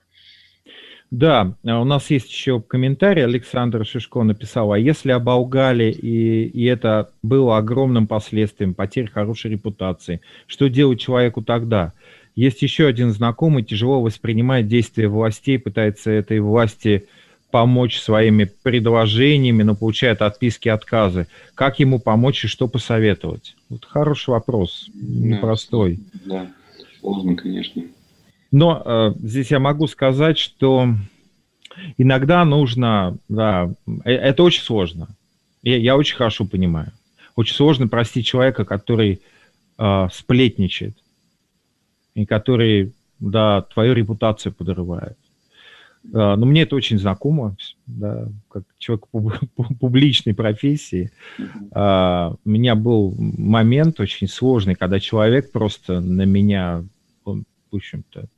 Да, у нас есть еще комментарий. Александр Шишко написал, а если оболгали, и, и это было огромным последствием, потерь хорошей репутации, что делать человеку тогда? Есть еще один знакомый, тяжело воспринимает действия властей, пытается этой власти помочь своими предложениями, но получает отписки, отказы. Как ему помочь и что посоветовать? Вот хороший вопрос, непростой. Да, сложно, конечно. Но э, здесь я могу сказать, что иногда нужно, да, это очень сложно. Я, я очень хорошо понимаю. Очень сложно простить человека, который э, сплетничает, и который, да, твою репутацию подрывает. Э, но мне это очень знакомо, да, как человек публичной профессии. Э, у меня был момент очень сложный, когда человек просто на меня, он, в общем-то,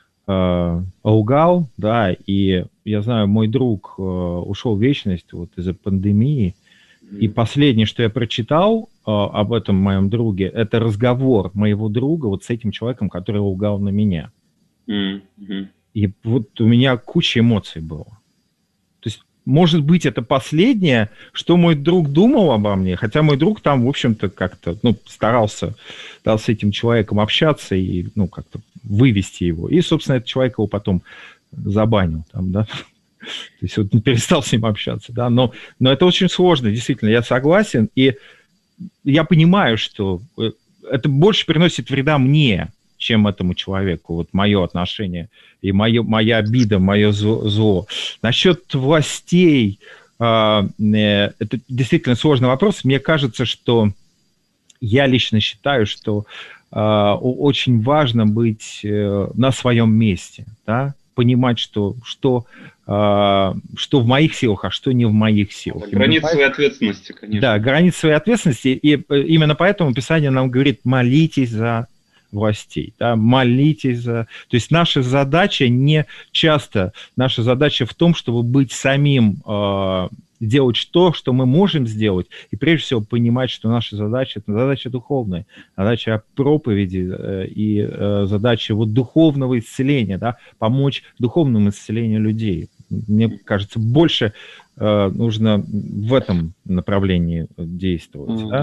лгал, да, и я знаю, мой друг э, ушел в вечность вот из-за пандемии, mm-hmm. и последнее, что я прочитал э, об этом моем друге, это разговор моего друга вот с этим человеком, который лгал на меня. Mm-hmm. И вот у меня куча эмоций было. То есть, может быть, это последнее, что мой друг думал обо мне, хотя мой друг там, в общем-то, как-то, ну, старался, да, с этим человеком общаться и, ну, как-то вывести его. И, собственно, этот человек его потом забанил там, да. То есть вот перестал с ним общаться, да. Но, но это очень сложно, действительно, я согласен. И я понимаю, что это больше приносит вреда мне, чем этому человеку. Вот мое отношение и мое, моя обида, мое зло. Насчет властей, э, это действительно сложный вопрос. Мне кажется, что я лично считаю, что э, очень важно быть э, на своем месте, да? Понимать, что, что, э, что в моих силах, а что не в моих силах. Границы своей ответственности, конечно. Да, границы своей ответственности. И именно поэтому Писание нам говорит, молитесь за властей, да, молитесь за... То есть наша задача не часто, наша задача в том, чтобы быть самим, э, делать то, что мы можем сделать, и прежде всего понимать, что наша задача, это задача духовная, задача проповеди э, и э, задача вот духовного исцеления, да, помочь духовному исцелению людей. Мне кажется, больше э, нужно в этом направлении действовать, mm-hmm. да.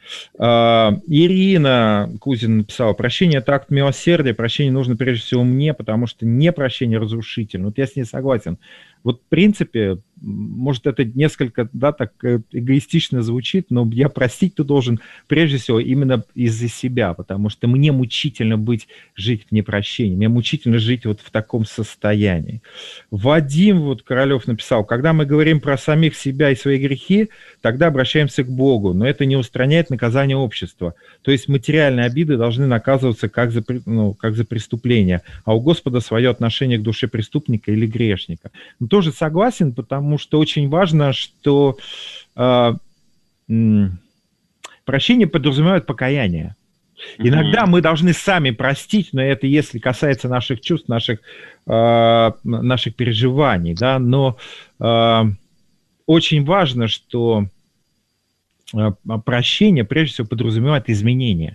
Ирина Кузина написала: прощение – это акт милосердия, прощение нужно прежде всего мне, потому что непрощение разрушительно. Вот я с ней согласен. Вот в принципе, может, это несколько, да, так эгоистично звучит, но я простить-то должен прежде всего именно из-за себя, потому что мне мучительно быть, жить в непрощении, мне мучительно жить вот в таком состоянии. Вадим вот Королев написал: когда мы говорим про самих себя и свои грехи, тогда обращаемся к Богу, но это не устраняет наказание общества. То есть материальные обиды должны наказываться как за, ну, как за преступление, а у Господа свое отношение к душе преступника или грешника. Тоже согласен, потому что очень важно, что э, м, прощение подразумевает покаяние. Иногда мы должны сами простить, но это если касается наших чувств, наших, э, наших переживаний, да, но э, очень важно, что э, прощение прежде всего подразумевает изменение.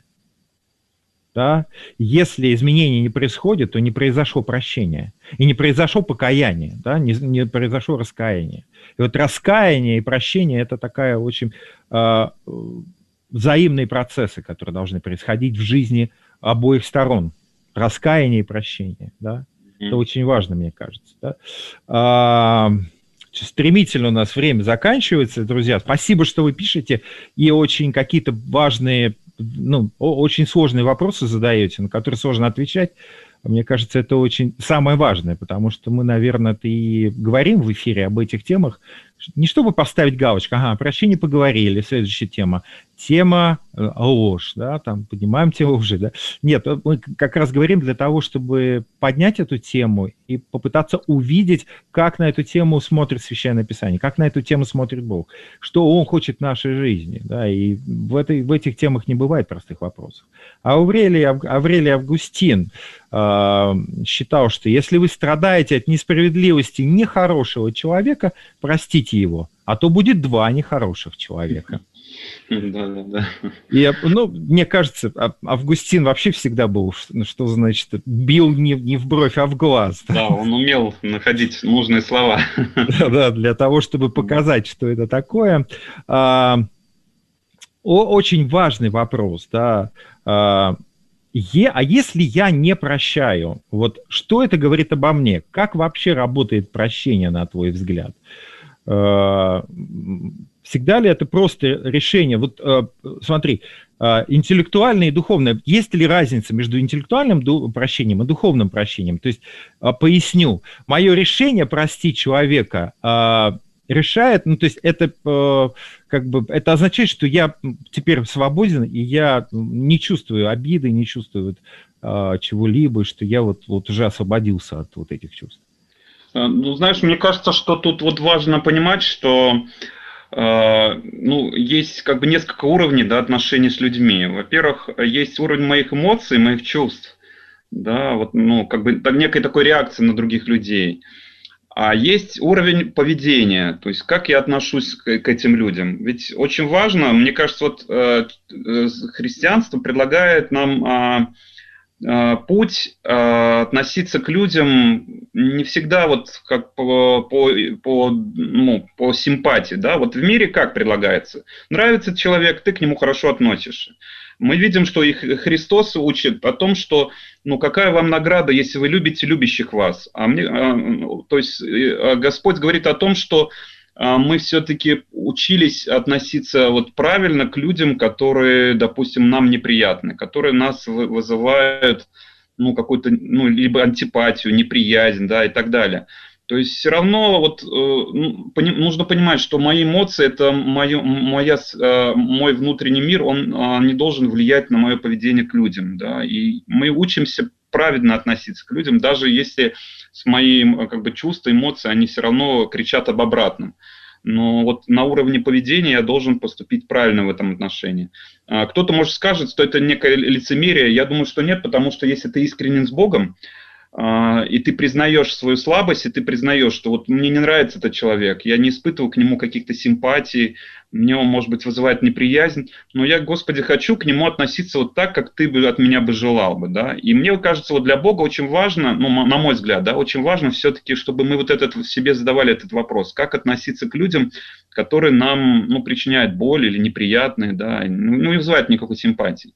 Да? Если изменения не происходит, то не произошло прощение. И не произошло покаяние, да? не, не произошло раскаяние. И вот раскаяние и прощение – это такая очень э, взаимные процессы, которые должны происходить в жизни обоих сторон. Раскаяние и прощение. Да? Mm-hmm. Это очень важно, мне кажется. Да? А, стремительно у нас время заканчивается, друзья. Спасибо, что вы пишете, и очень какие-то важные, ну, очень сложные вопросы задаете, на которые сложно отвечать. Мне кажется, это очень самое важное, потому что мы, наверное, и говорим в эфире об этих темах, не чтобы поставить галочку, ага, прощение поговорили, следующая тема. Тема э, ложь, да, там, поднимаем тему лжи, да. Нет, мы как раз говорим для того, чтобы поднять эту тему и попытаться увидеть, как на эту тему смотрит Священное Писание, как на эту тему смотрит Бог, что Он хочет в нашей жизни, да, и в, этой, в этих темах не бывает простых вопросов. А Аврелий, Аврелий Августин э, считал, что если вы страдаете от несправедливости нехорошего человека, простите его, а то будет два нехороших человека. Да, да, да. И, ну, мне кажется, Августин вообще всегда был, что значит, бил не, не в бровь, а в глаз. Да, он умел находить нужные слова. Да, да, для того, чтобы показать, что это такое. А, очень важный вопрос, да. А, е, а если я не прощаю, вот что это говорит обо мне? Как вообще работает прощение, на твой взгляд? Всегда ли это просто решение? Вот смотри, интеллектуальное и духовное. Есть ли разница между интеллектуальным прощением и духовным прощением? То есть, поясню, мое решение простить человека решает, ну, то есть это как бы это означает, что я теперь свободен, и я не чувствую обиды, не чувствую чего-либо, что я вот, вот уже освободился от вот этих чувств. Ну, знаешь, мне кажется, что тут вот важно понимать, что э, ну, есть как бы несколько уровней, да, отношений с людьми. Во-первых, есть уровень моих эмоций, моих чувств, да, вот, ну, как бы некой такой реакции на других людей. А есть уровень поведения, то есть как я отношусь к, к этим людям. Ведь очень важно, мне кажется, вот э, христианство предлагает нам э, путь э, относиться к людям не всегда вот как по, по, по, ну, по симпатии, да, вот в мире как предлагается? Нравится человек, ты к нему хорошо относишься. Мы видим, что и Христос учит о том, что, ну, какая вам награда, если вы любите любящих вас. А мне, э, то есть Господь говорит о том, что мы все-таки учились относиться вот правильно к людям, которые, допустим, нам неприятны, которые нас вызывают, ну, какую-то, ну, либо антипатию, неприязнь, да, и так далее. То есть все равно вот э, нужно понимать, что мои эмоции, это моё, моя, э, мой внутренний мир, он э, не должен влиять на мое поведение к людям, да, и мы учимся правильно относиться к людям, даже если с моим как бы чувства, эмоции, они все равно кричат об обратном. Но вот на уровне поведения я должен поступить правильно в этом отношении. Кто-то, может, скажет, что это некое лицемерие. Я думаю, что нет, потому что если ты искренен с Богом, и ты признаешь свою слабость, и ты признаешь, что вот мне не нравится этот человек, я не испытываю к нему каких-то симпатий, мне он, может быть, вызывает неприязнь, но я, Господи, хочу к нему относиться вот так, как ты бы от меня бы желал бы, да. И мне кажется, вот для Бога очень важно, ну, на мой взгляд, да, очень важно все-таки, чтобы мы вот этот себе задавали этот вопрос, как относиться к людям, которые нам, ну, причиняют боль или неприятные, да, ну, не вызывают никакой симпатии.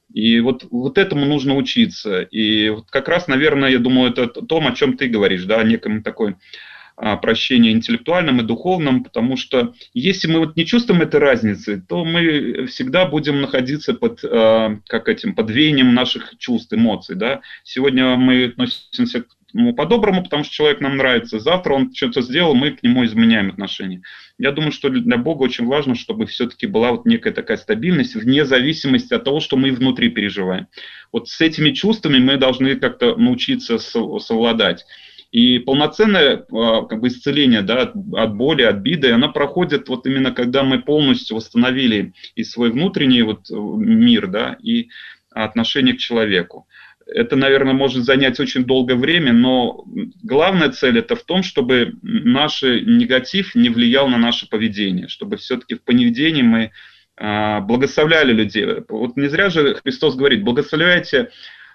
И вот, вот этому нужно учиться. И вот как раз, наверное, я думаю, это о том, о чем ты говоришь, да, о неком такой а, прощении интеллектуальном и духовном, потому что если мы вот не чувствуем этой разницы, то мы всегда будем находиться под, а, как этим, под веянием наших чувств, эмоций, да. Сегодня мы относимся к нему по-доброму, потому что человек нам нравится. Завтра он что-то сделал, мы к нему изменяем отношения. Я думаю, что для Бога очень важно, чтобы все-таки была вот некая такая стабильность, вне зависимости от того, что мы внутри переживаем. Вот с этими чувствами мы должны как-то научиться совладать. И полноценное как бы исцеление, да, от, от боли, от обиды, оно проходит вот именно когда мы полностью восстановили и свой внутренний вот мир, да, и отношение к человеку. Это, наверное, может занять очень долгое время, но главная цель это в том, чтобы наш негатив не влиял на наше поведение, чтобы все-таки в поведении мы а, благословляли людей. Вот не зря же Христос говорит: благословляйте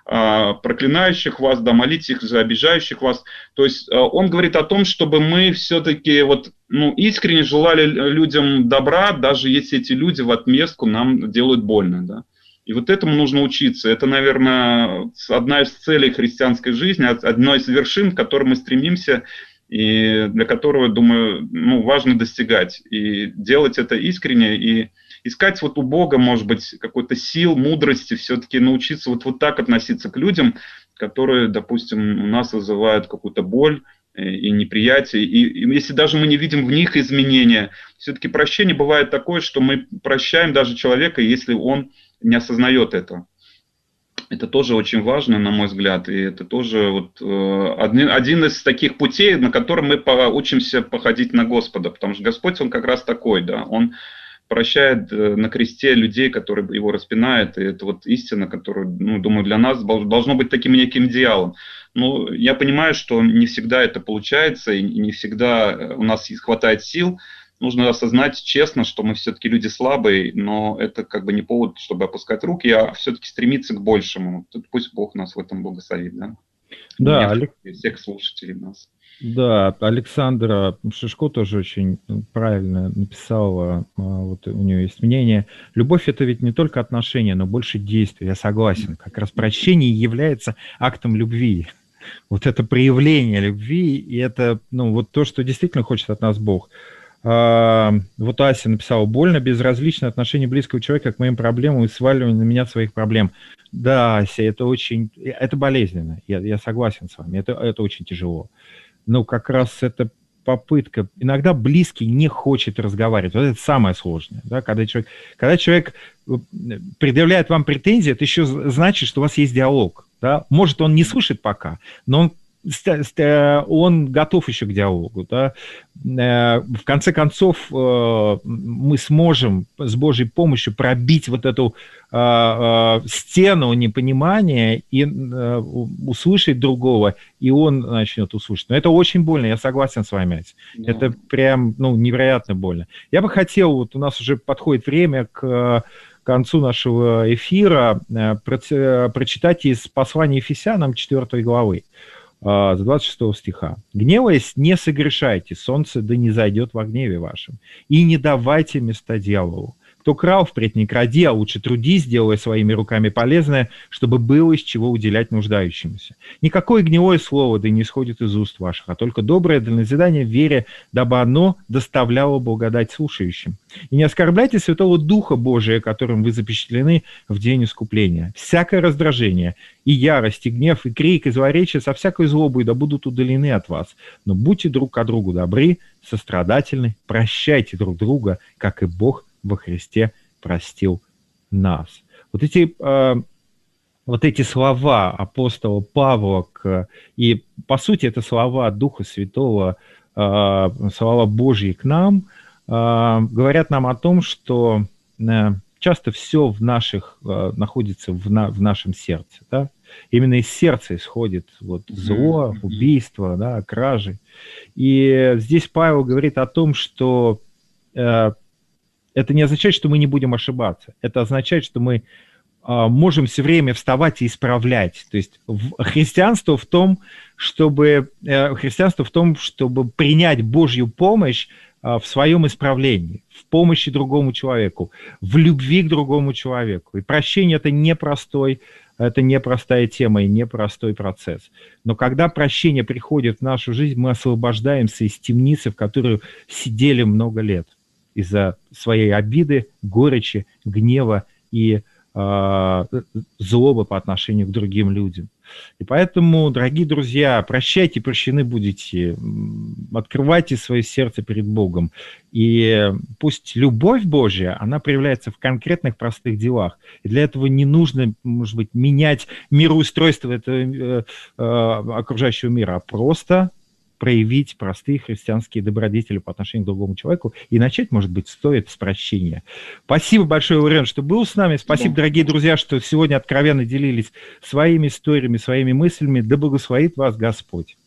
а, проклинающих вас, да, молите их за обижающих вас. То есть а, он говорит о том, чтобы мы все-таки вот, ну, искренне желали людям добра, даже если эти люди в отместку нам делают больно, да. И вот этому нужно учиться. Это, наверное, одна из целей христианской жизни, одна из вершин, к которой мы стремимся, и для которого, думаю, ну, важно достигать. И делать это искренне, и искать вот у Бога, может быть, какой-то сил, мудрости, все-таки научиться вот, вот так относиться к людям, которые, допустим, у нас вызывают какую-то боль и неприятие. И, и если даже мы не видим в них изменения, все-таки прощение бывает такое, что мы прощаем даже человека, если он не осознает это. Это тоже очень важно, на мой взгляд, и это тоже вот, э, один, один из таких путей, на котором мы учимся походить на Господа, потому что Господь, Он как раз такой, да, Он прощает э, на кресте людей, которые Его распинают, и это вот истина, которая, ну, думаю, для нас должно быть таким неким идеалом. Но я понимаю, что не всегда это получается, и не всегда у нас хватает сил. Нужно осознать честно, что мы все-таки люди слабые, но это как бы не повод, чтобы опускать руки, а все-таки стремиться к большему. Тут пусть Бог нас в этом благословит, да? Да, Олег... всех слушателей нас. Да, Александра Шишко тоже очень правильно написала, вот у нее есть мнение. Любовь — это ведь не только отношения, но больше действия. Я согласен. Как раз прощение является актом любви. Вот это проявление любви, и это, ну, вот то, что действительно хочет от нас Бог. Вот Ася написала: больно, безразличное отношение близкого человека к моим проблемам и сваливание на меня своих проблем. Да, Ася, это очень, это болезненно, я, я согласен с вами, это, это очень тяжело. Но как раз это попытка, иногда близкий не хочет разговаривать, вот это самое сложное, да, когда человек, когда человек предъявляет вам претензии, это еще значит, что у вас есть диалог, да? Может, он не слышит пока, но он он готов еще к диалогу. Да? В конце концов, мы сможем с Божьей помощью пробить вот эту стену непонимания и услышать другого, и он начнет услышать. Но это очень больно, я согласен с вами. Да. Это прям, ну, невероятно больно. Я бы хотел, вот у нас уже подходит время к концу нашего эфира, прочитать из послания Ефесянам четвёртой главы. С двадцать шестого стиха. «Гневаясь, не согрешайте, солнце да не зайдет во гневе вашем, и не давайте места дьяволу. Кто крал, впредь не кради, а лучше трудись, делая своими руками полезное, чтобы было из чего уделять нуждающимся. Никакое гнилое слово да не исходит из уст ваших, а только доброе для назидания в вере, дабы оно доставляло благодать слушающим. И не оскорбляйте Святого Духа Божия, которым вы запечатлены в день искупления. Всякое раздражение, и ярость, и гнев, и крик, и злоречие со всякой злобой да будут удалены от вас. Но будьте друг к другу добры, сострадательны, прощайте друг друга, как и Бог во Христе простил нас». Вот эти, э, вот эти слова апостола Павла, к, и по сути это слова Духа Святого, э, слова Божьи к нам, э, говорят нам о том, что э, часто все в наших, э, находится в, на, в нашем сердце. Да? Именно из сердца исходит вот зло, убийство, да, кражи. И здесь Павел говорит о том, что э, это не означает, что мы не будем ошибаться. Это означает, что мы э, можем все время вставать и исправлять. То есть в, христианство в том, чтобы э, христианство в том, чтобы принять Божью помощь э, в своем исправлении, в помощи другому человеку, в любви к другому человеку. И прощение – это непростой, это непростая тема и непростой процесс. Но когда прощение приходит в нашу жизнь, мы освобождаемся из темницы, в которую сидели много лет из-за своей обиды, горечи, гнева и э, злобы по отношению к другим людям. И поэтому, дорогие друзья, прощайте, прощены будете, открывайте свое сердце перед Богом. И пусть любовь Божья, она проявляется в конкретных простых делах. И для этого не нужно, может быть, менять мироустройство этого э, э, окружающего мира, а просто проявить простые христианские добродетели по отношению к другому человеку. И начать, может быть, стоит с прощения. Спасибо большое, Лорен, что был с нами. Спасибо, да. Дорогие друзья, что сегодня откровенно делились своими историями, своими мыслями. Да благословит вас Господь.